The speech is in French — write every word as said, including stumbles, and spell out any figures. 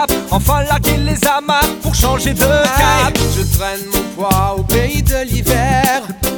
Enfin larguer les amarres pour changer de cap. Je traîne mon poids au pays de l'hiver.